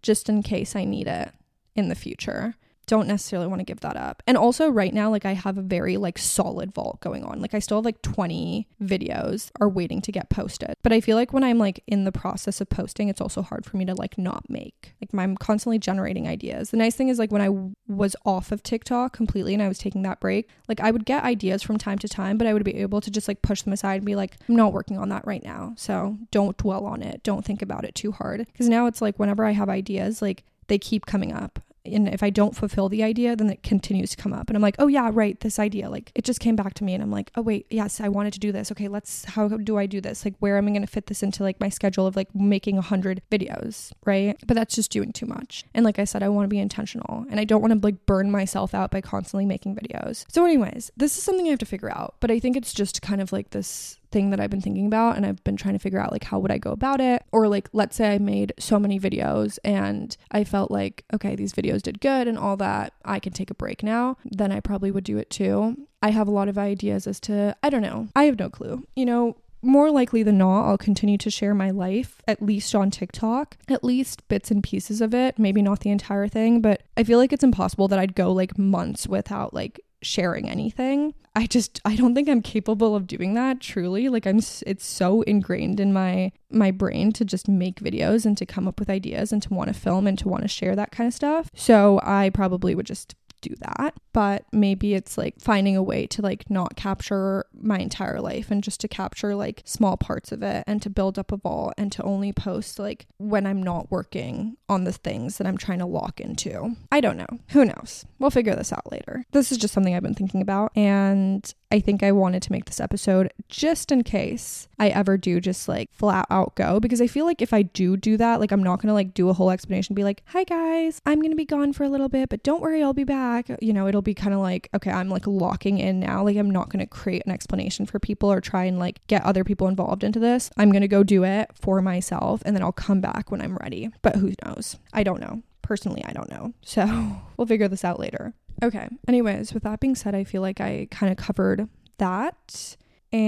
I need it in the future. Don't necessarily want to give that up. And also right now, like I have a very like solid vault going on. Like I still have like 20 videos are waiting to get posted. But I feel like when I'm like in the process of posting, it's also hard for me to like not make. Like I'm constantly generating ideas. The nice thing is like when I was off of TikTok completely and I was taking that break, like I would get ideas from time to time, but I would be able to just like push them aside and be like, I'm not working on that right now. So don't dwell on it. Don't think about it too hard. Because now it's like whenever I have ideas, like they keep coming up. And if I don't fulfill the idea, then it continues to come up. And I'm like, oh yeah, right, this idea, like it just came back to me. And I'm like, oh wait, yes, I wanted to do this. Okay, how do I do this? Like where am I going to fit this into like my schedule of like making 100 videos, right? But that's just doing too much. And like I said, I want to be intentional and I don't want to like burn myself out by constantly making videos. So anyways, this is something I have to figure out. But I think it's just kind of like this thing that I've been thinking about, and I've been trying to figure out like how would I go about it. Or like let's say I made so many videos and I felt like, okay, these videos did good and all that, I can take a break now, then I probably would do it too. I have a lot of ideas as to, I don't know, I have no clue. You know, more likely than not, I'll continue to share my life, at least on TikTok, at least bits and pieces of it, maybe not the entire thing, but I feel like it's impossible that I'd go like months without like sharing anything. I don't think I'm capable of doing that, truly. Like it's so ingrained in my brain to just make videos and to come up with ideas and to want to film and to want to share that kind of stuff. So I probably would just do that. But maybe it's like finding a way to like not capture my entire life and just to capture like small parts of it and to build up a vault and to only post like when I'm not working on the things that I'm trying to lock into. I don't know. Who knows? We'll figure this out later. This is just something I've been thinking about, and I think I wanted to make this episode just in case I ever do just like flat out go, because I feel like if I do that, like I'm not going to like do a whole explanation, be like, hi guys, I'm going to be gone for a little bit, but don't worry, I'll be back. You know, it'll be kind of like, okay, I'm like locking in now. Like I'm not going to create an explanation for people or try and like get other people involved into this. I'm going to go do it for myself and then I'll come back when I'm ready. But who knows? I don't know. Personally, I don't know. So we'll figure this out later. Okay. Anyways, with that being said, I feel like I kind of covered that.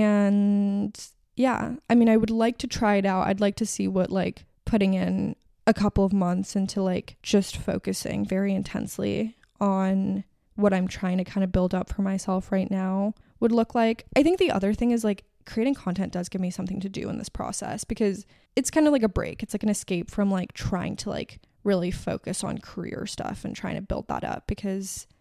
And yeah, I mean, I would like to try it out. I'd like to see what like putting in a couple of months into like just focusing very intensely on what I'm trying to kind of build up for myself right now would look like. I think the other thing is like creating content does give me something to do in this process, because it's kind of like a break. It's like an escape from like trying to like really focus on career stuff and trying to build that up, because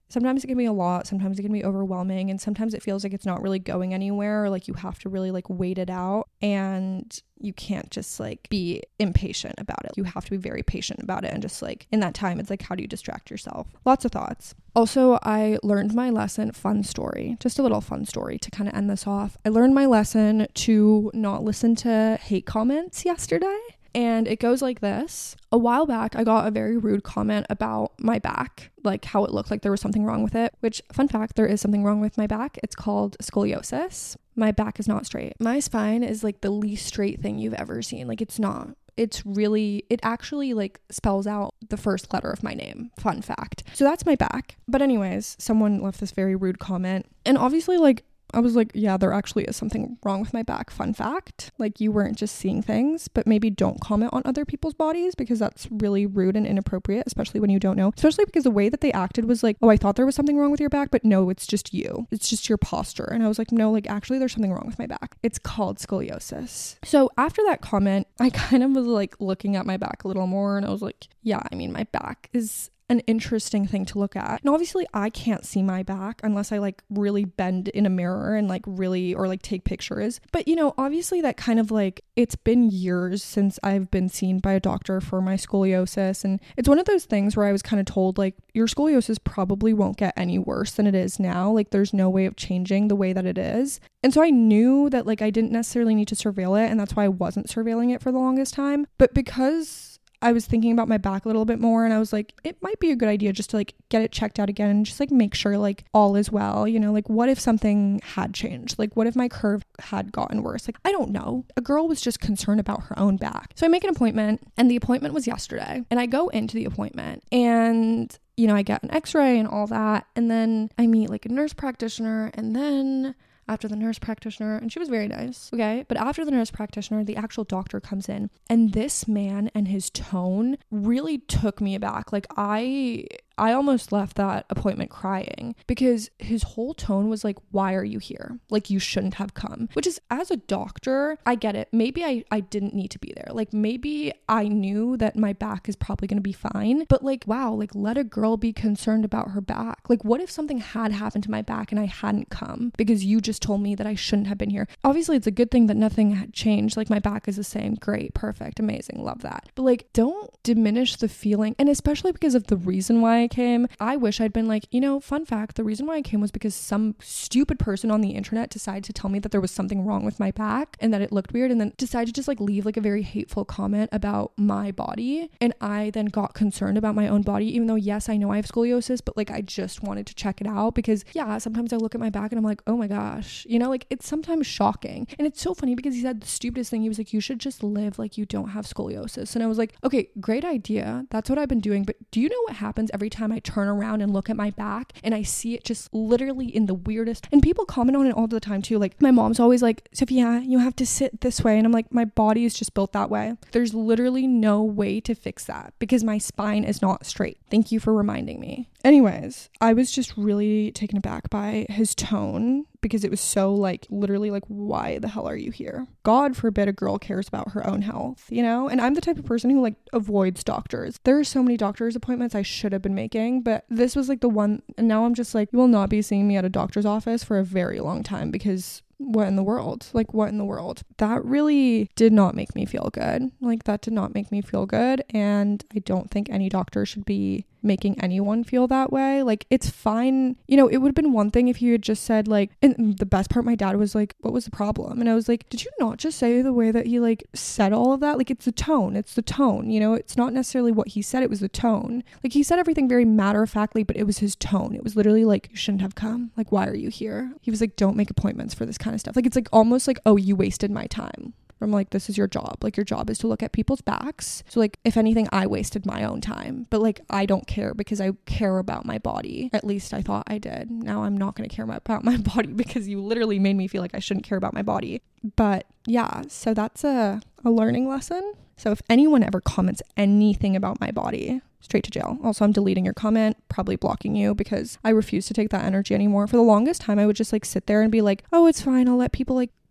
sometimes it can be a lot, sometimes it can be overwhelming, and sometimes it feels like it's not really going anywhere, or like you have to really like wait it out, and you can't just like be impatient about it. You have to be very patient about it, and just like in that time, it's like, how do you distract yourself? Lots of thoughts. Also, I learned my lesson, fun story, just a little fun story to kind of end this off. I learned my lesson to not listen to hate comments yesterday. And it goes like this. A while back, I got a very rude comment about my back, like how it looked like there was something wrong with it, which, fun fact, there is something wrong with my back. It's called scoliosis. My back is not straight. My spine is like the least straight thing you've ever seen. Like, it's not. It actually like spells out the first letter of my name. Fun fact. So that's my back. But anyways, someone left this very rude comment. And obviously, like, I was like, yeah, there actually is something wrong with my back. Fun fact. Like, you weren't just seeing things, but maybe don't comment on other people's bodies, because that's really rude and inappropriate, especially when you don't know. Especially because the way that they acted was like, oh, I thought there was something wrong with your back, but no, it's just you. It's just your posture. And I was like, no, like, actually there's something wrong with my back. It's called scoliosis. So after that comment, I kind of was like looking at my back a little more, and I was like, yeah, I mean, my back is an interesting thing to look at. And obviously I can't see my back unless I like really bend in a mirror and like really, or like take pictures. But you know, obviously that kind of like, it's been years since I've been seen by a doctor for my scoliosis. And it's one of those things where I was kind of told like, your scoliosis probably won't get any worse than it is now. Like, there's no way of changing the way that it is. And so I knew that like I didn't necessarily need to surveil it. And that's why I wasn't surveilling it for the longest time. But because I was thinking about my back a little bit more, and I was like, it might be a good idea just to like get it checked out again and just like make sure like all is well, you know, like what if something had changed? Like, what if my curve had gotten worse? Like, I don't know. A girl was just concerned about her own back. So I make an appointment, and the appointment was yesterday, and I go into the appointment, and you know, I get an x-ray and all that, and then I meet like a nurse practitioner, and then after the nurse practitioner, and she was very nice, okay? But after the nurse practitioner, the actual doctor comes in, and this man and his tone really took me aback. Like, I almost left that appointment crying, because his whole tone was like, why are you here? Like, you shouldn't have come. Which is, as a doctor, I get it. Maybe I didn't need to be there. Like, maybe I knew that my back is probably going to be fine, but like, wow, like, let a girl be concerned about her back. Like, what if something had happened to my back and I hadn't come because you just told me that I shouldn't have been here? Obviously, it's a good thing that nothing had changed. Like, my back is the same. Great, perfect, amazing, love that. But like, don't diminish the feeling. And especially because of the reason why I came, I wish I'd been like, you know, fun fact, the reason why I came was because some stupid person on the internet decided to tell me that there was something wrong with my back and that it looked weird, and then decided to just like leave like a very hateful comment about my body. And I then got concerned about my own body, even though yes, I know I have scoliosis, but like, I just wanted to check it out, because yeah, sometimes I look at my back and I'm like, oh my gosh, you know, like, it's sometimes shocking. And it's so funny because he said the stupidest thing. He was like, you should just live like you don't have scoliosis. And I was like, okay, great idea. That's what I've been doing. But do you know what happens every time I turn around and look at my back and I see it just literally in the weirdest, and people comment on it all the time too. Like, my mom's always like, Sophia, you have to sit this way. And I'm like, my body is just built that way. There's literally no way to fix that because my spine is not straight. Thank you for reminding me. Anyways, I was just really taken aback by his tone, because it was so like, literally like, why the hell are you here? God forbid a girl cares about her own health, you know? And I'm the type of person who like avoids doctors. There are so many doctor's appointments I should have been making, but this was like the one, and now I'm just like, you will not be seeing me at a doctor's office for a very long time, because what in the world? Like, what in the world? That really did not make me feel good. Like, that did not make me feel good. And I don't think any doctor should be making anyone feel that way. Like, it's fine. You know, it would have been one thing if you had just said like, and the best part, my dad was like, what was the problem? And I was like, did you not just say the way that he like said all of that? Like, it's the tone, you know, it's not necessarily what he said, it was the tone. Like, he said everything very matter-of-factly, but it was his tone. It was literally like, you shouldn't have come. Like, why are you here? He was like, don't make appointments for this kind of stuff. Like, it's like almost like, oh, you wasted my time. I'm like, this is your job. Like, your job is to look at people's backs. So like, if anything, I wasted my own time, but like, I don't care because I care about my body. At least I thought I did. Now I'm not going to care about my body because you literally made me feel like I shouldn't care about my body. But yeah, so that's a learning lesson. So if anyone ever comments anything about my body, straight to jail. Also, I'm deleting your comment, probably blocking you, because I refuse to take that energy anymore. For the longest time, I would just like sit there and be like, oh, it's fine. I'll let people like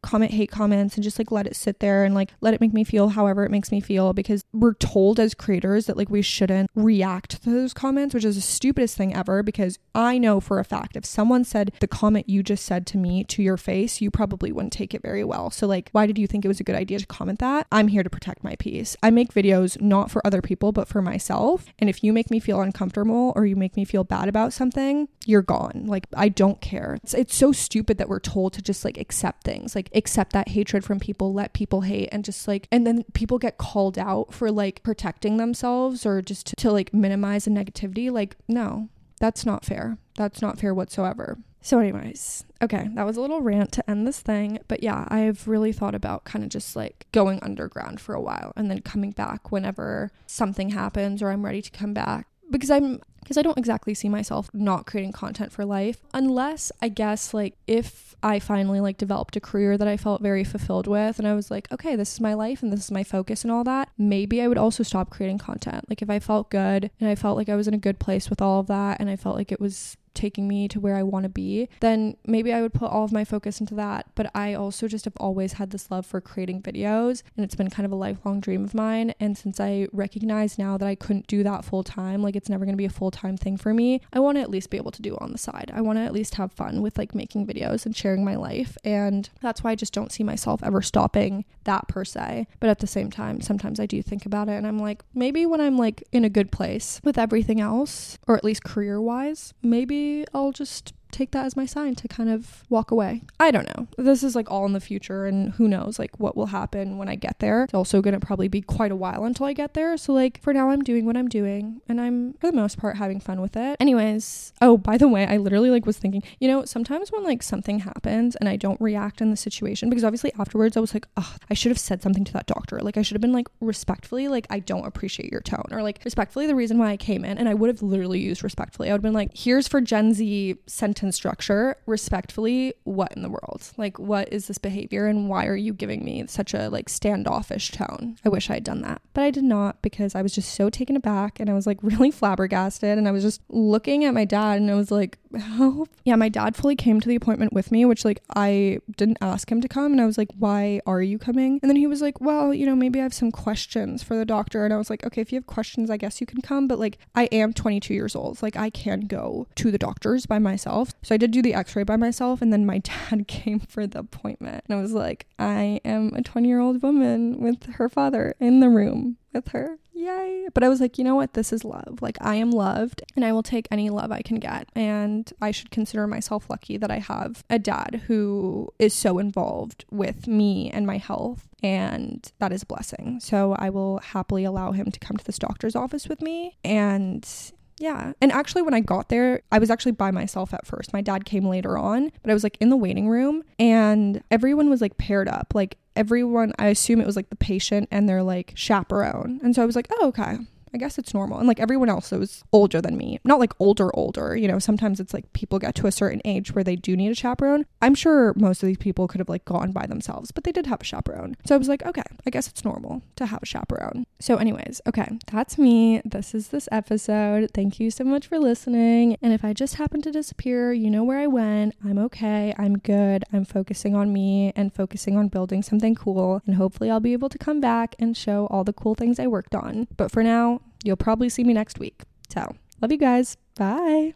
comment hate comments and just like let it sit there and like let it make me feel however it makes me feel, because we're told as creators that like we shouldn't react to those comments, which is the stupidest thing ever, because I know for a fact if someone said the comment you just said to me to your face, you probably wouldn't take it very well. So like, why did you think it was a good idea to comment that? I'm here to protect my peace. I make videos not for other people but for myself, and if you make me feel uncomfortable or you make me feel bad about something, you're gone. Like, I don't care. It's so stupid that we're told to just like accept things, like accept that hatred from people, let people hate, and just like, and then people get called out for like protecting themselves or just to like minimize the negativity. Like, no, that's not fair. That's not fair whatsoever. So anyways, okay, that was a little rant to end this thing. But yeah, I've really thought about kind of just like going underground for a while and then coming back whenever something happens or I'm ready to come back. Because I don't exactly see myself not creating content for life, unless I guess like if I finally like developed a career that I felt very fulfilled with and I was like, okay, this is my life and this is my focus and all that, maybe I would also stop creating content. Like if I felt good and I felt like I was in a good place with all of that and I felt like it was taking me to where I want to be, then maybe I would put all of my focus into that. But I also just have always had this love for creating videos, and it's been kind of a lifelong dream of mine. And since I recognize now that I couldn't do that full time, like it's never going to be a full-time thing for me, I want to at least be able to do it on the side. I want to at least have fun with like making videos and sharing my life, and that's why I just don't see myself ever stopping that per se. But at the same time, sometimes I do think about it and I'm like, maybe when I'm like in a good place with everything else, or at least career-wise, maybe I'll just take that as my sign to kind of walk away. I don't know. This is like all in the future, and who knows like what will happen when I get there. It's also going to probably be quite a while until I get there. So like for now I'm doing what I'm doing and I'm for the most part having fun with it. Anyways, oh, by the way, I literally like was thinking, you know, sometimes when like something happens and I don't react in the situation, because obviously afterwards I was like, oh, I should have said something to that doctor. Like I should have been like, respectfully, like I don't appreciate your tone, or like respectfully the reason why I came in, and I would have literally used respectfully. I would have been like, here's for Gen Z sentence structure, respectfully, what in the world? Like, what is this behavior and why are you giving me such a like standoffish tone? I wish I had done that, but I did not, because I was just so taken aback and I was like really flabbergasted, and I was just looking at my dad and I was like, help. Yeah, my dad fully came to the appointment with me, which like I didn't ask him to come, and I was like, why are you coming? And then he was like, well, you know, maybe I have some questions for the doctor. And I was like, okay, if you have questions, I guess you can come, but like I am 22 years old. Like I can go to the doctors by myself. So I did do the x-ray by myself, and then my dad came for the appointment, and I was like, I am a 20-year-old woman with her father in the room with her. Yay. But I was like, you know what? This is love. Like I am loved and I will take any love I can get. And I should consider myself lucky that I have a dad who is so involved with me and my health. And that is a blessing. So I will happily allow him to come to this doctor's office with me. And yeah. And actually when I got there, I was actually by myself at first. My dad came later on, but I was like in the waiting room and everyone was like paired up. Like everyone, I assume it was like the patient and their like chaperone. And so I was like, oh, okay, I guess it's normal. And like everyone else that was older than me, not like older, you know, sometimes it's like people get to a certain age where they do need a chaperone. I'm sure most of these people could have like gone by themselves, but they did have a chaperone. So I was like, okay, I guess it's normal to have a chaperone. So anyways, okay, that's me. This is this episode. Thank you so much for listening. And if I just happen to disappear, you know where I went. I'm okay. I'm good. I'm focusing on me and focusing on building something cool. And hopefully I'll be able to come back and show all the cool things I worked on. But for now, you'll probably see me next week. So, love you guys. Bye.